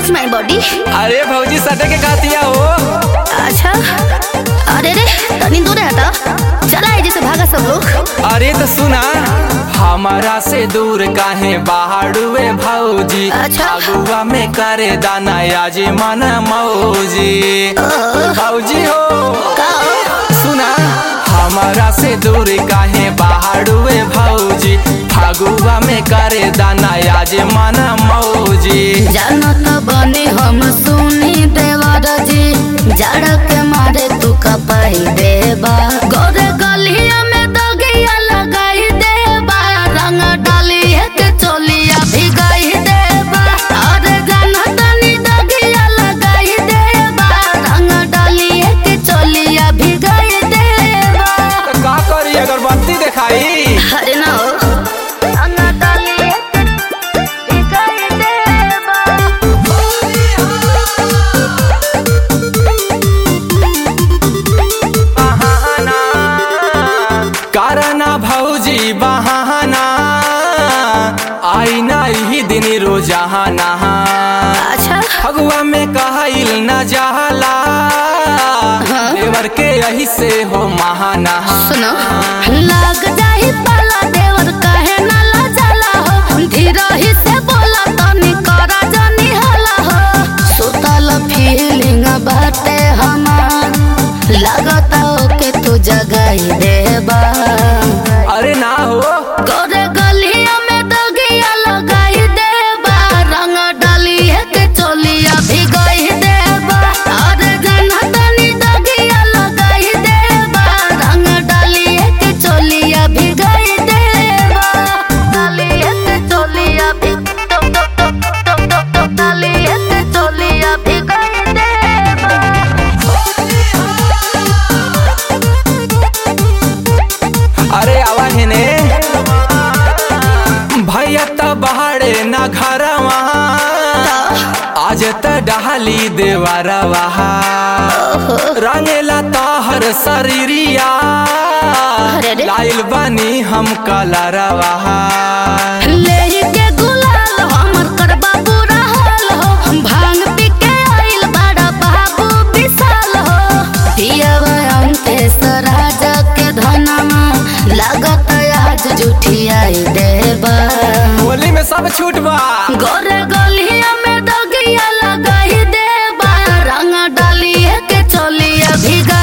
Touch माय body. अरे भौजी सटे के कहतिया हो। अच्छा अरे रे तनी दूर हटा, चला है जैसे भागा सब लोग। अरे तो सुना, हमारा से दूर काहे बाहरुए भौजी। अच्छा। अगुआ में करे दाना आज मन मौजी। भौजी हो सुना, हमारा से दूर काहे बाहरुए भौजी। फगुआ में करे दाना आज मन मौजी। जानत बने हम सुनी देवर जी, जाड़ के मारे तू कपाई देबा। गोरे गलिया में दगिया लगाई देबा, रंग डाली है के चोलिया भिगाई देबा। अरे जानत नी दगिया लगाई देबा, रंग डाली है के चोलिया भिगाई देबा। तो का करी अगरबत्ती दिखाई। अरे ना हो रंग डाली है के भिगाई देबा। करना भौजी बहाना, आई ना ही दिन रोजाना। अच्छा फगुआ में कहल न जाला, देवर के यही से हो महाना। सुनो लग जाही पाला, देवर कहे न लजाला हो। धीरा ही से बोला तनी करा जानी हाला हो। सुतल फीलिंग बाटे हमार, लगता हो के तू जगाई देबा। अरे ना हो गोरे गलिया में दगिया लगाई देबा, रंग डाली है के चोलिया भिगाई देबा। अरे जना तनी दगिया लगाई देबा, रंग डाली है के चोलिया भिगाई देबा। डाली है के चोलिया डाली है के चोलिया भिगाई देबा। अरे आवा है ने भैया त बहाड़े ना घरवा, आज त डहाली देवरवा। रंगेला ताहर शरीरिया, अरे रे। लाइल बनी हम कलरवा। लेही के गुलाल हमर करबा बुरा हाल हो। भांग पी के आइल बड़ा बाबू विशाल हो। पियवा अंकेश राजा के धनमा, लागत आज जुठियाई देबा। होली में सब छूट बा। गोरे गलिया में दगिया लगाई देबा, रंग डाली है के चोलिया भिगा